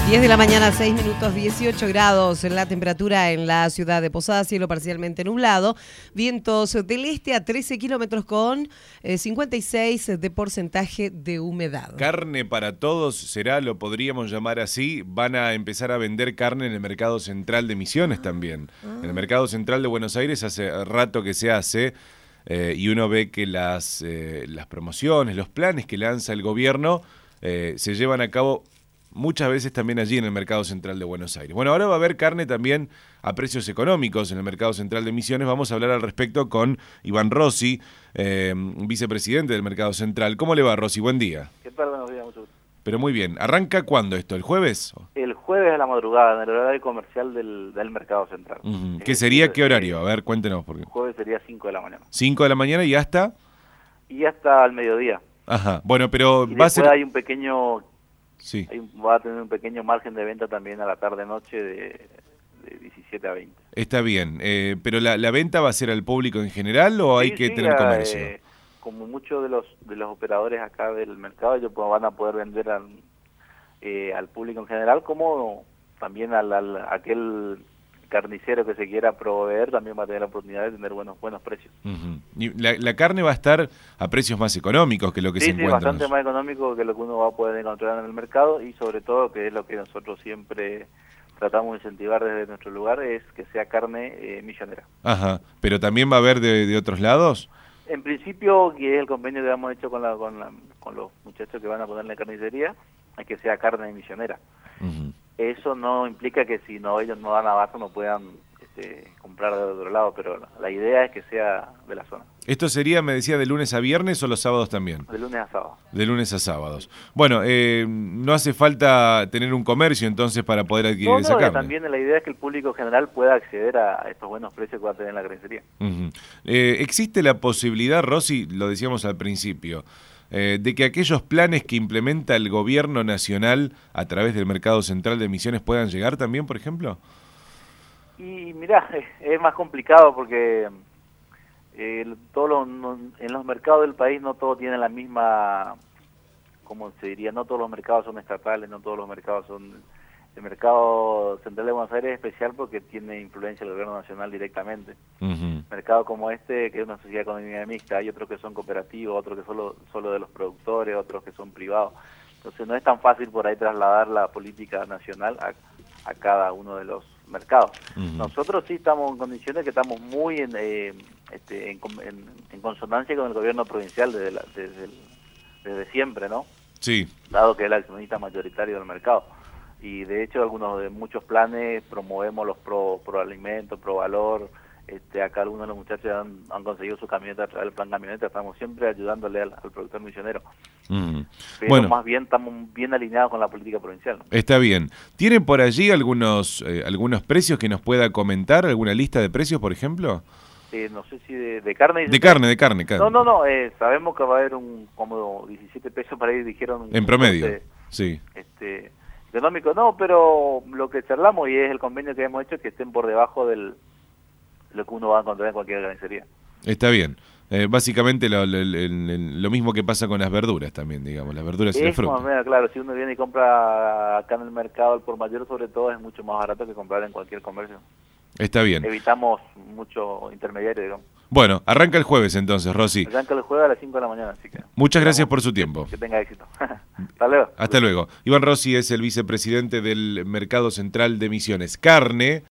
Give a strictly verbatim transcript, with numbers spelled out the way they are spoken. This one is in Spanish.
diez de la mañana, seis minutos, dieciocho grados en la temperatura en la ciudad de Posadas, cielo parcialmente nublado, vientos del este a trece kilómetros con eh, cincuenta y seis de porcentaje de humedad. Carne para todos será, lo podríamos llamar así. Van a empezar a vender carne en el Mercado Central de Misiones también. Ah. En el Mercado Central de Buenos Aires hace rato que se hace eh, y uno ve que las, eh, las promociones, los planes que lanza el gobierno eh, se llevan a cabo muchas veces también allí en el Mercado Central de Buenos Aires. Bueno, ahora va a haber carne también a precios económicos en el Mercado Central de Misiones. Vamos a hablar al respecto con Iván Rossi, eh, vicepresidente del Mercado Central. ¿Cómo le va, Rossi? Buen día. ¿Qué tal? Buenos días, mucho gusto. Pero muy bien. ¿Arranca cuándo esto? ¿El jueves? El jueves a la madrugada, en el horario comercial del, del Mercado Central. Uh-huh. ¿Qué sería? ¿Qué horario? A ver, cuéntenos. Porque... El jueves sería cinco de la mañana. ¿cinco de la mañana y hasta? Y hasta el mediodía. Ajá. Bueno, pero y va a ser... hay un pequeño... Sí. Hay, va a tener un pequeño margen de venta también a la tarde-noche de, de diecisiete a veinte. Está bien, eh, pero la, ¿la venta va a ser al público en general o hay sí, que sí, tener comercio? Eh, como muchos de los de los operadores acá del mercado, ellos pues, van a poder vender al, eh, al público en general, como también al, al aquel carnicero que se quiera proveer también va a tener la oportunidad de tener buenos buenos precios. Uh-huh. Y la, la carne va a estar a precios más económicos que lo que sí, se sí, encuentra. bastante más económico que lo que uno va a poder encontrar en el mercado y sobre todo que es lo que nosotros siempre tratamos de incentivar desde nuestro lugar, es que sea carne eh, millonera. Ajá, pero también va a haber de, de otros lados. En principio, que es el convenio que hemos hecho con la, con la, con los muchachos que van a poner la carnicería, es que sea carne millonera. Uh-huh. Eso no implica que si no ellos no dan abasto no puedan este, comprar de otro lado, pero la, la idea es que sea de la zona. ¿Esto sería, me decía, de lunes a viernes o los sábados también? De lunes a sábado. De lunes a sábados. Bueno, eh, no hace falta tener un comercio entonces para poder adquirir no, esa no, carne. También la idea es que el público general pueda acceder a estos buenos precios que va a tener en la carnicería. Uh-huh. eh, ¿Existe la posibilidad, Rossi, lo decíamos al principio, Eh, de que aquellos planes que implementa el gobierno nacional a través del Mercado Central de Misiones puedan llegar también, por ejemplo? Y mirá, es, es más complicado porque eh, todo lo, no, en los mercados del país no todo tiene la misma, ¿cómo se diría? No todos los mercados son estatales, no todos los mercados son... El mercado central de Buenos Aires es especial porque tiene influencia del gobierno nacional directamente. Uh-huh. Mercado como este, que es una sociedad económica mixta, hay otros que son cooperativos, otros que son solo, solo de los productores, otros que son privados. Entonces no es tan fácil por ahí trasladar la política nacional a, a cada uno de los mercados. Uh-huh. Nosotros sí estamos en condiciones que estamos muy en, eh, este, en, en, en consonancia con el gobierno provincial desde, la, desde, desde siempre, ¿no? Sí. Dado que es el accionista mayoritario del mercado. Y de hecho algunos de muchos planes promovemos los pro, pro alimentos, pro valor. Este, acá algunos de los muchachos han, han conseguido su camioneta a través del plan camioneta, estamos siempre ayudándole al, al productor misionero. Mm. Pero bueno, más bien estamos bien alineados con la política provincial, ¿no? Está bien. ¿Tienen por allí algunos eh, algunos precios que nos pueda comentar? ¿Alguna lista de precios, por ejemplo? Eh, no sé si de, de carne. De carne, de carne, carne. No, no, no, eh, sabemos que va a haber un como diecisiete pesos para ir, dijeron. En promedio, este, sí. Este, económico no, pero lo que charlamos y es el convenio que hemos hecho es que estén por debajo del lo que uno va a encontrar en cualquier carnicería. Está bien. Eh, básicamente lo, lo, lo, lo mismo que pasa con las verduras también, digamos, las verduras y las frutas. Manera, claro, si uno viene y compra acá en el mercado al por mayor, sobre todo, es mucho más barato que comprar en cualquier comercio. Está bien. Evitamos mucho intermediario, digamos. Bueno, arranca el jueves entonces, Rossi. Arranca el jueves a las cinco de la mañana, así que... Muchas gracias por su tiempo. Que tenga éxito. Hasta luego. Hasta luego. Iván Rossi es el vicepresidente del Mercado Central de Misiones. Carne